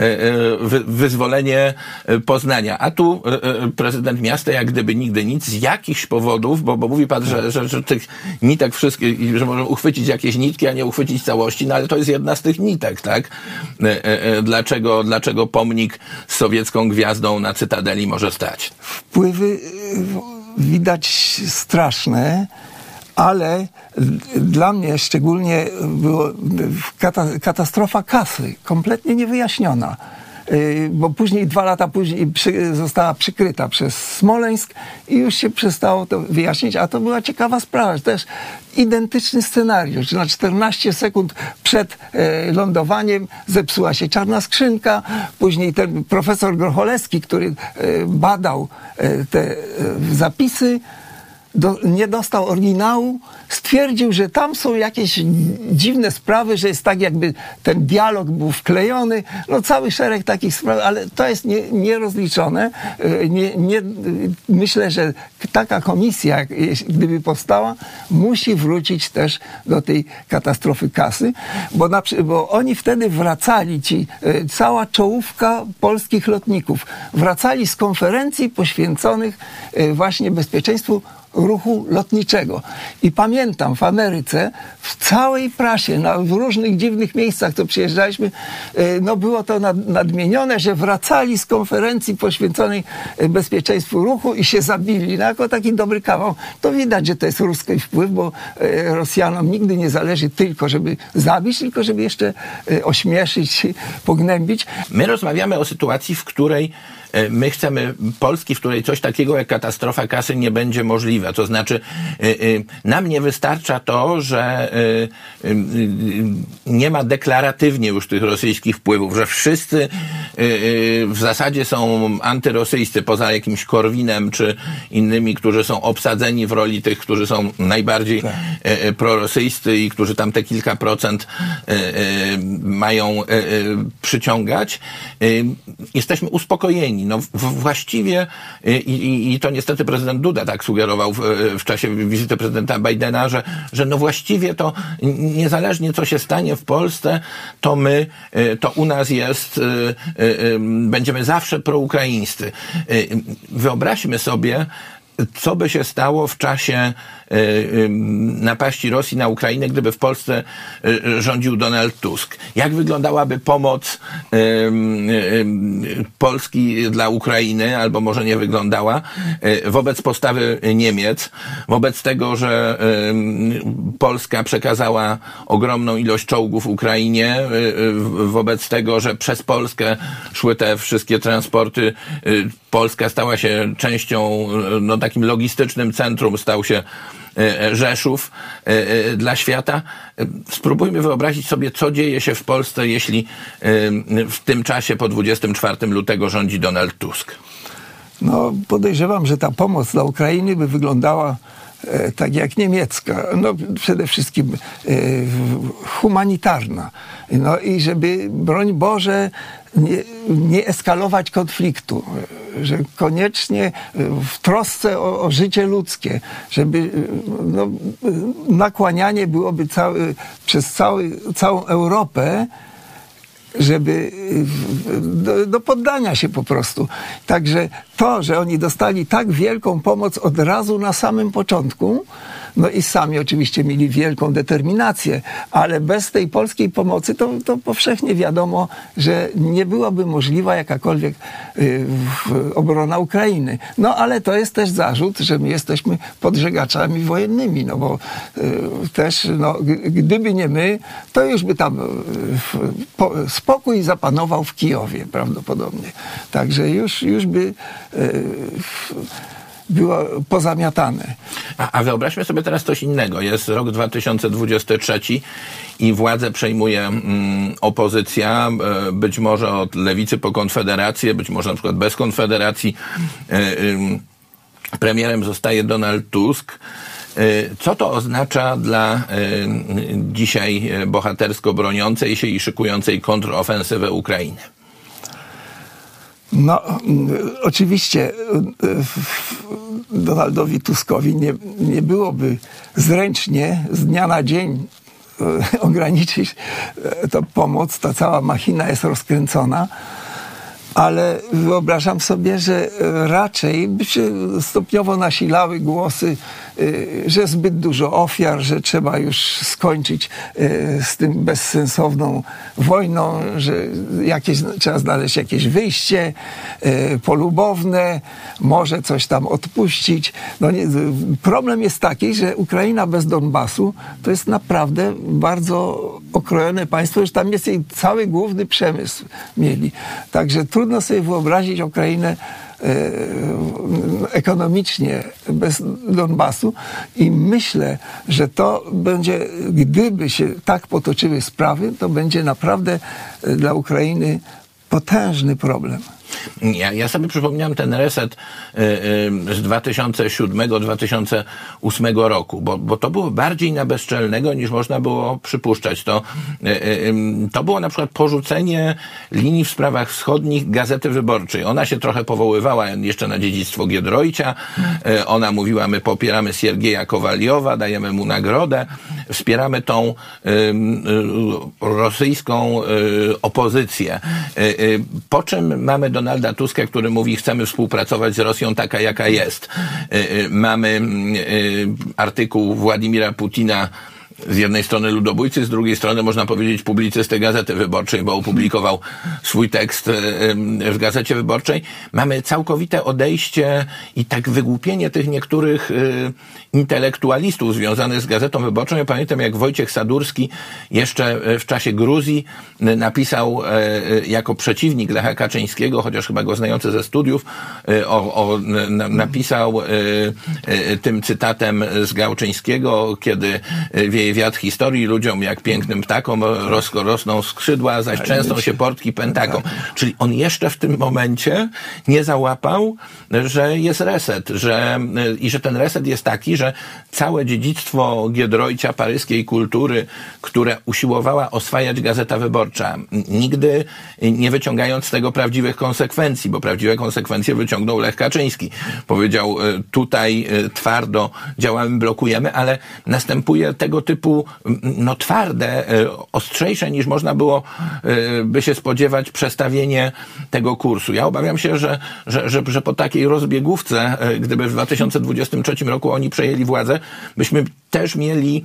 wyzwolenie Poznania. A tu prezydent miasta jak gdyby nigdy nic, z jakichś powodów, bo, bo mówi pan, że, że, że tych nitek wszystkich, że możemy uchwycić jakieś nitki, a nie uchwycić całości, no ale to jest jedna z tych nitek, tak? Dlaczego, dlaczego pomnik z sowiecką gwiazdą na Cytadeli może stać? Wpływy widać straszne, ale dla mnie szczególnie było katastrofa kasy, kompletnie niewyjaśniona. Bo później, dwa lata później przy, została przykryta przez Smoleńsk i już się przestało to wyjaśnić, a to była ciekawa sprawa. Też identyczny scenariusz, że na czternaście sekund przed e, lądowaniem zepsuła się czarna skrzynka, później ten profesor Grocholewski, który e, badał e, te e, zapisy, do, nie dostał oryginału, stwierdził, że tam są jakieś dziwne sprawy, że jest tak jakby ten dialog był wklejony, no cały szereg takich spraw, ale to jest nie, nierozliczone. Nie, nie, myślę, że taka komisja, gdyby powstała, musi wrócić też do tej katastrofy kasy, bo, na, bo oni wtedy wracali, ci, cała czołówka polskich lotników, wracali z konferencji poświęconych właśnie bezpieczeństwu ruchu lotniczego. I pamiętam w Ameryce, w całej prasie, na, w różnych dziwnych miejscach, to przyjeżdżaliśmy, no było to nad, nadmienione, że wracali z konferencji poświęconej bezpieczeństwu ruchu i się zabili. No, jako taki dobry kawał. To widać, że to jest ruski wpływ, bo Rosjanom nigdy nie zależy tylko, żeby zabić, tylko żeby jeszcze ośmieszyć, pognębić. My rozmawiamy o sytuacji, w której my chcemy Polski, w której coś takiego jak katastrofa kasy nie będzie możliwe. To znaczy nam nie wystarcza to, że nie ma deklaratywnie już tych rosyjskich wpływów, że wszyscy w zasadzie są antyrosyjscy, poza jakimś Korwinem czy innymi, którzy są obsadzeni w roli tych, którzy są najbardziej tak. prorosyjscy i którzy tam te kilka procent mają przyciągać. Jesteśmy uspokojeni. No właściwie i, i, i to niestety prezydent Duda tak sugerował w, w czasie wizyty prezydenta Bidena, że, że no właściwie to niezależnie co się stanie w Polsce, to my, to u nas jest, będziemy zawsze proukraińscy. Wyobraźmy sobie, co by się stało w czasie napaści Rosji na Ukrainę, gdyby w Polsce rządził Donald Tusk. Jak wyglądałaby pomoc Polski dla Ukrainy, albo może nie wyglądała, wobec postawy Niemiec, wobec tego, że Polska przekazała ogromną ilość czołgów Ukrainie, wobec tego, że przez Polskę szły te wszystkie transporty. Polska stała się częścią, no takim logistycznym centrum, stał się Rzeszów dla świata. Spróbujmy wyobrazić sobie, co dzieje się w Polsce, jeśli w tym czasie po dwudziestego czwartego lutego rządzi Donald Tusk. No, podejrzewam, że ta pomoc dla Ukrainy by wyglądała e, tak jak niemiecka. No, przede wszystkim e, humanitarna. No i żeby, broń Boże, nie, nie eskalować konfliktu, że koniecznie w trosce o, o życie ludzkie, żeby no, nakłanianie byłoby cały, przez cały, całą Europę, żeby do, do poddania się po prostu. Także to, że oni dostali tak wielką pomoc od razu na samym początku, no i sami oczywiście mieli wielką determinację, ale bez tej polskiej pomocy to, to powszechnie wiadomo, że nie byłaby możliwa jakakolwiek y, obrona Ukrainy. No ale to jest też zarzut, że my jesteśmy podżegaczami wojennymi, no bo y, też, no, gdyby nie my, to już by tam y, po, spokój zapanował w Kijowie prawdopodobnie. Także już, już by y, było pozamiatane. A, a wyobraźmy sobie teraz coś innego. Jest rok dwa tysiące dwudziesty trzeci i władzę przejmuje mm, opozycja, e, być może od lewicy po konfederację, być może na przykład bez konfederacji. E, e, premierem zostaje Donald Tusk. E, co to oznacza dla e, dzisiaj bohatersko broniącej się i szykującej kontrofensywę Ukrainy? No, oczywiście Donaldowi Tuskowi nie, nie byłoby zręcznie z dnia na dzień ograniczyć tę pomoc. Ta cała machina jest rozkręcona, ale wyobrażam sobie, że raczej by się stopniowo nasilały głosy, że zbyt dużo ofiar, że trzeba już skończyć z tym bezsensowną wojną, że jakieś, trzeba znaleźć jakieś wyjście polubowne, może coś tam odpuścić. No nie, problem jest taki, że Ukraina bez Donbasu to jest naprawdę bardzo okrojone państwo, że tam jest jej cały główny przemysł mieli. Także trudno sobie wyobrazić Ukrainę ekonomicznie bez Donbasu i myślę, że to będzie, gdyby się tak potoczyły sprawy, to będzie naprawdę dla Ukrainy potężny problem. Ja, ja sobie przypomniałem ten reset z dwa tysiące siódmego do dwa tysiące ósmego roku, bo, bo to było bardziej na bezczelnego niż można było przypuszczać. To, to było na przykład porzucenie linii w sprawach wschodnich Gazety Wyborczej. Ona się trochę powoływała jeszcze na dziedzictwo Giedroycia. Ona mówiła, my popieramy Siergieja Kowaliowa, dajemy mu nagrodę, wspieramy tą rosyjską opozycję. Po czym mamy Donalda Tuska, który mówi, chcemy współpracować z Rosją taka, jaka jest. Mamy artykuł Władimira Putina, z jednej strony ludobójcy, z drugiej strony można powiedzieć publicysty Gazety Wyborczej, bo opublikował swój tekst w Gazecie Wyborczej. Mamy całkowite odejście i tak wygłupienie tych niektórych intelektualistów związanych z Gazetą Wyborczą. Ja pamiętam, jak Wojciech Sadurski jeszcze w czasie Gruzji napisał jako przeciwnik Lecha Kaczyńskiego, chociaż chyba go znający ze studiów, o, o, napisał tym cytatem z Gałczyńskiego, kiedy wieje wiatr historii, ludziom jak pięknym ptakom rosko rosną skrzydła, zaś częstą się portki pętakom. Czyli on jeszcze w tym momencie nie załapał, że jest reset, że, i że ten reset jest taki, że całe dziedzictwo Giedroycia, paryskiej kultury, które usiłowała oswajać Gazeta Wyborcza, nigdy nie wyciągając z tego prawdziwych konsekwencji, bo prawdziwe konsekwencje wyciągnął Lech Kaczyński. Powiedział, tutaj twardo działamy, blokujemy, ale następuje tego typu no twarde, ostrzejsze niż można było by się spodziewać przestawienie tego kursu. Ja obawiam się, że, że, że, że po takiej rozbiegówce, gdyby w dwa tysiące dwudziestym trzecim roku oni przejęli władzę, byśmy też mieli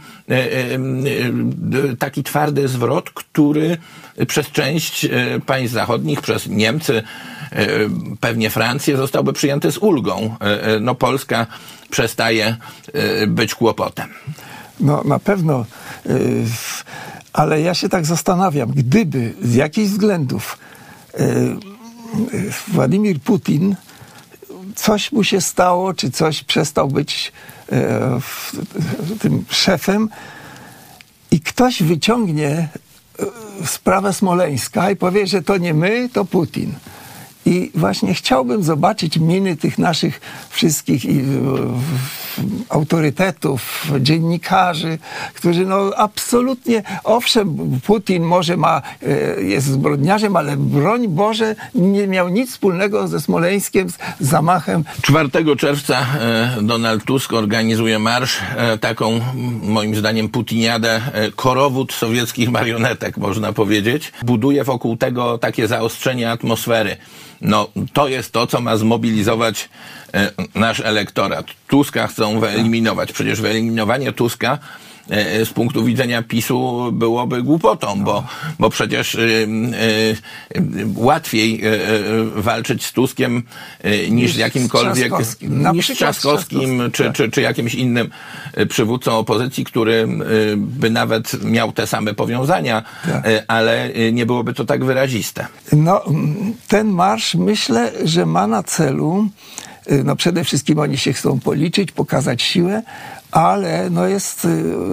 taki twardy zwrot, który przez część państw zachodnich, przez Niemcy, pewnie Francję, zostałby przyjęty z ulgą. No Polska przestaje być kłopotem. No na pewno, yy, ale ja się tak zastanawiam, gdyby z jakichś względów yy, Władimir Putin, coś mu się stało, czy coś przestał być yy, w, tym szefem i ktoś wyciągnie yy, sprawę Smoleńska i powie, że to nie my, to Putin. I właśnie chciałbym zobaczyć miny tych naszych wszystkich i, autorytetów, dziennikarzy, którzy no absolutnie, owszem, Putin może ma, jest zbrodniarzem, ale broń Boże nie miał nic wspólnego ze Smoleńskiem, z zamachem. czwartego czerwca Donald Tusk organizuje marsz, taką moim zdaniem putiniadę, korowód sowieckich marionetek, można powiedzieć. Buduje wokół tego takie zaostrzenie atmosfery. No, to jest to, co ma zmobilizować e, nasz elektorat. Tuska chcą wyeliminować. Przecież wyeliminowanie Tuska e, z punktu widzenia PiSu byłoby głupotą, bo, bo przecież e, e, łatwiej e, walczyć z Tuskiem e, niż z jakimkolwiek, Trzaskowskim. niż z Trzaskowskim, czy, czy, czy jakimś innym przywódcą opozycji, który e, by nawet miał te same powiązania, tak. e, ale nie byłoby to tak wyraziste. No, ten marsz myślę, że ma na celu, no przede wszystkim oni się chcą policzyć, pokazać siłę, ale no jest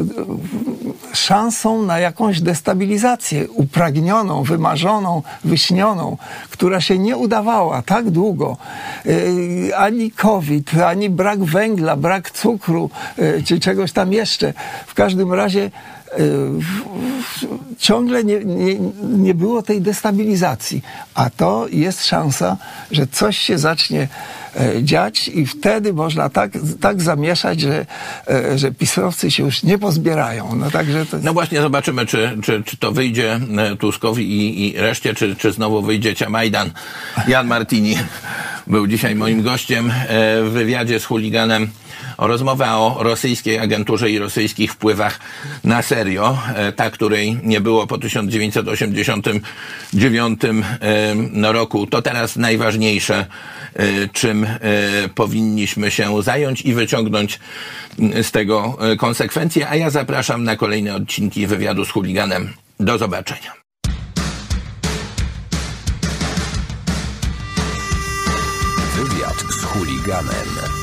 szansą na jakąś destabilizację upragnioną, wymarzoną, wyśnioną, która się nie udawała tak długo. Ani COVID, ani brak węgla, brak cukru, czy czegoś tam jeszcze. W każdym razie ciągle nie, nie, nie było tej destabilizacji, a to jest szansa, że coś się zacznie dziać i wtedy można tak, tak zamieszać, że, że pisowcy się już nie pozbierają. No, także to jest... no właśnie zobaczymy, czy, czy, czy to wyjdzie Tuskowi i, i reszcie, czy, czy znowu wyjdzie Ciamajdan. Jan Martini był dzisiaj moim gościem w wywiadzie z Chuliganem. O rozmowę o rosyjskiej agenturze i rosyjskich wpływach na serio, ta, której nie było po tysiąc dziewięćset osiemdziesiątym dziewiątym roku. To teraz najważniejsze, czym powinniśmy się zająć i wyciągnąć z tego konsekwencje. A ja zapraszam na kolejne odcinki wywiadu z Chuliganem. Do zobaczenia. Wywiad z Chuliganem.